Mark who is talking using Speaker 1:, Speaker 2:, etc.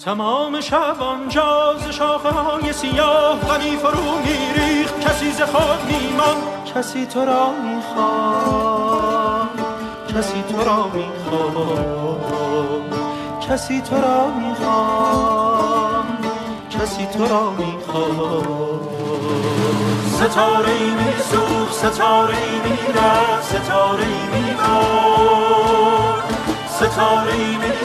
Speaker 1: تمام شب آنجا ز شاخه های سیاه غمی فرو میریخت، کسی ز خود میمان. کسی تو را میخواد، کسی تو را میخواد، کسی تو را میخواد، کسی تو را میخواد. ستاره‌ای میسوخت، ستاره‌ای میرفت، ستاره‌ای میخورد، ستاره‌ای